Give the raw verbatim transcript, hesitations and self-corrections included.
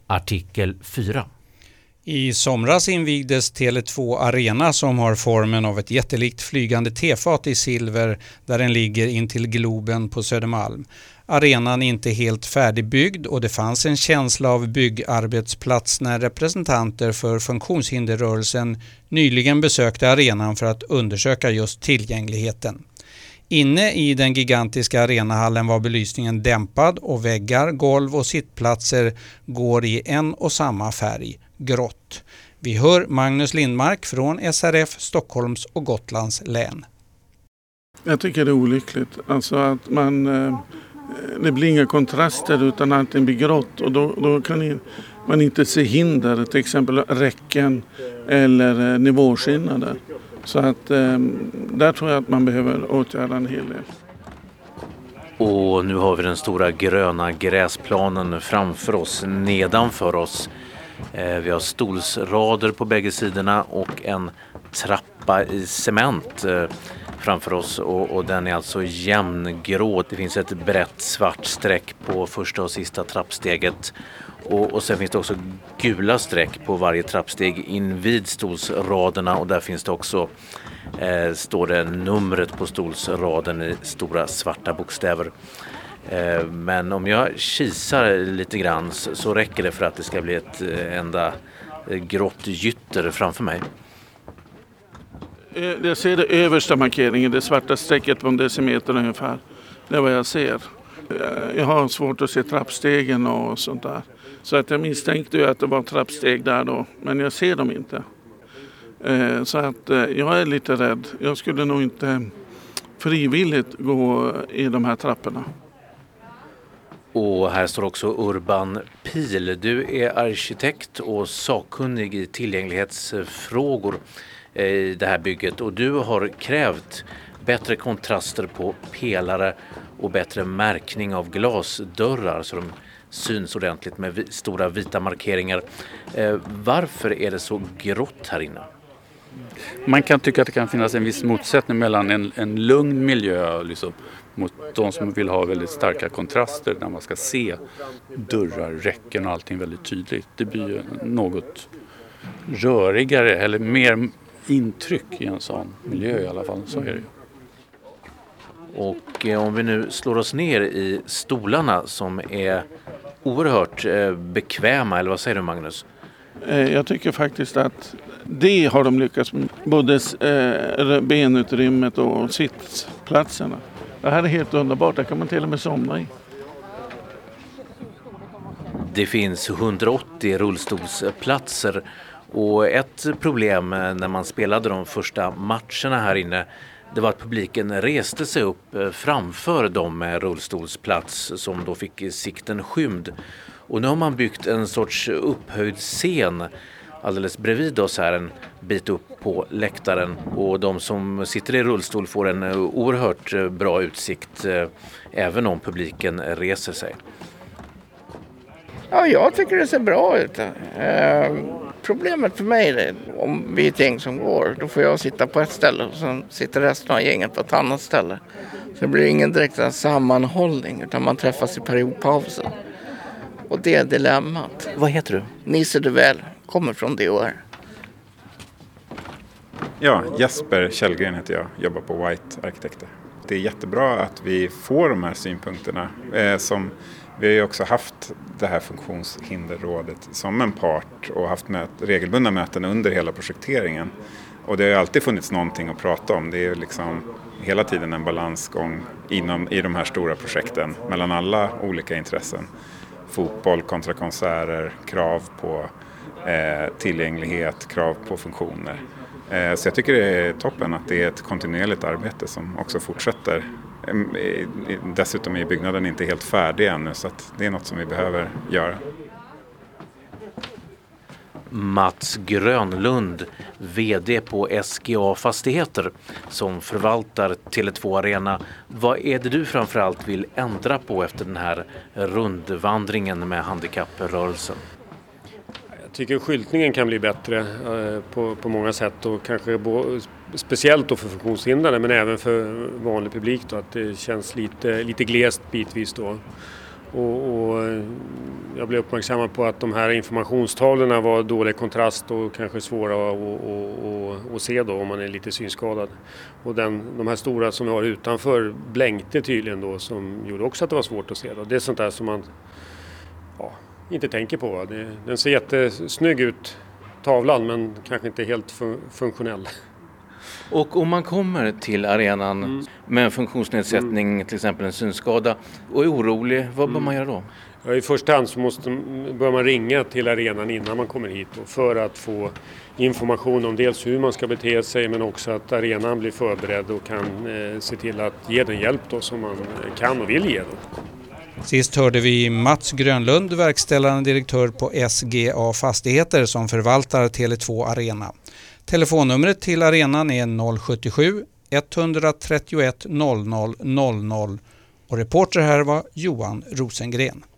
Artikel fyra. I somras invigdes Tele två Arena som har formen av ett jättelikt flygande tefat i silver där den ligger in till Globen på Södermalm. Arenan är inte helt färdigbyggd och det fanns en känsla av byggarbetsplats när representanter för funktionshinderrörelsen nyligen besökte arenan för att undersöka just tillgängligheten. Inne i den gigantiska arenahallen var belysningen dämpad och väggar, golv och sittplatser går i en och samma färg, grått. Vi hör Magnus Lindmark från S R F Stockholms och Gotlands län. Jag tycker det är olyckligt. Alltså att man, det blir inga kontraster utan att det blir grått och då, då kan man inte se hinder, till exempel räcken eller nivåskillnader. Så att där tror jag att man behöver åtgärda en hel del. Och nu har vi den stora gröna gräsplanen framför oss, nedanför oss. Vi har stolsrader på bägge sidorna och en trappa i cement framför oss och, och den är alltså jämngrå. Det finns ett brett svart streck på första och sista trappsteget och, och sen finns det också gula streck på varje trappsteg invid stolsraderna och där finns det också eh, står det numret på stolsraden i stora svarta bokstäver. Eh, men om jag kisar lite grann så, så räcker det för att det ska bli ett eh, enda eh, grått gytter framför mig. Jag ser det översta markeringen, det svarta strecket på en decimeter ungefär. Det är vad jag ser. Jag har svårt att se trappstegen och sånt där. Så att jag misstänkte ju att det var trappsteg där då, men jag ser dem inte. Så att jag är lite rädd. Jag skulle nog inte frivilligt gå i de här trapporna. Och här står också Urban Pil. Du är arkitekt och sakkunnig i tillgänglighetsfrågor i det här bygget och du har krävt bättre kontraster på pelare och bättre märkning av glasdörrar så de syns ordentligt med stora vita markeringar. Varför är det så grått här inne? Man kan tycka att det kan finnas en viss motsättning mellan en, en lugn miljö liksom, mot de som vill ha väldigt starka kontraster när man ska se dörrar, räcken och allting väldigt tydligt. Det blir ju något rörigare eller mer intryck i en sån miljö i alla fall, så är det ju. Och eh, om vi nu slår oss ner i stolarna som är oerhört eh, bekväma, eller vad säger du Magnus? Jag tycker faktiskt att det har de lyckats med, både eh, benutrymmet och sittplatserna. Det här är helt underbart, det kan man till och med somna i. Det finns hundraåttio rullstolsplatser och ett problem när man spelade de första matcherna här inne, det var att publiken reste sig upp framför de med rullstolsplats som då fick sikten skymd. Och nu har man byggt en sorts upphöjd scen alldeles bredvid oss här en bit upp på läktaren. Och de som sitter i rullstol får en oerhört bra utsikt även om publiken reser sig. Ja, jag tycker det ser bra ut. Eh, problemet för mig är om vi är ett gäng som går, då får jag sitta på ett ställe och sen sitter resten av gänget på ett annat ställe. Så det blir ingen direkt sammanhållning utan man träffas i periodpausen. Och det är dilemmat. Vad heter du? Nisse Duell, kommer från D O R. Ja, Jesper Källgren heter jag, jobbar på White Arkitekter. Det är jättebra att vi får de här synpunkterna eh, som vi har ju också haft det här funktionshinderrådet som en part och haft möt, regelbundna möten under hela projekteringen. Och det har ju alltid funnits någonting att prata om. Det är ju liksom hela tiden en balansgång inom, i de här stora projekten mellan alla olika intressen. Fotboll kontra konserter, krav på eh, tillgänglighet, krav på funktioner. Eh, så jag tycker det är toppen att det är ett kontinuerligt arbete som också fortsätter. Dessutom är byggnaden inte helt färdig ännu så att det är något som vi behöver göra. Mats Grönlund, vd på S G A Fastigheter som förvaltar Tele två Arena. Vad är det du framförallt vill ändra på efter den här rundvandringen med handikapprörelsen? Jag tycker skyltningen kan bli bättre eh, på, på många sätt och kanske bo, speciellt då för funktionshindrade men även för vanlig publik då, att det känns lite, lite glest bitvis då. Och, och jag blev uppmärksammad på att de här informationstavlorna var dålig kontrast och kanske svåra att, att, att, att se då om man är lite synskadad. Och den, de här stora som jag har utanför blänkte tydligen då, som gjorde också att det var svårt att se då. Det är sånt där som man ja, inte tänker på. Va? Det, den ser jättesnygg ut, tavlan, men kanske inte helt fun- funktionell. Och om man kommer till arenan Mm. med en funktionsnedsättning, Mm. till exempel en synskada, och är orolig, vad bör Mm. man göra då? Ja, i första hand så måste, bör man ringa till arenan innan man kommer hit då, för att få information om dels hur man ska bete sig, men också att arenan blir förberedd och kan eh, se till att ge den hjälp då som man kan och vill ge då. Sist hörde vi Mats Grönlund, verkställande direktör på S G A Fastigheter som förvaltar Tele två Arena. Telefonnumret till arenan är noll sju sju, ett tre ett, noll noll noll noll och reporter här var Johan Rosengren.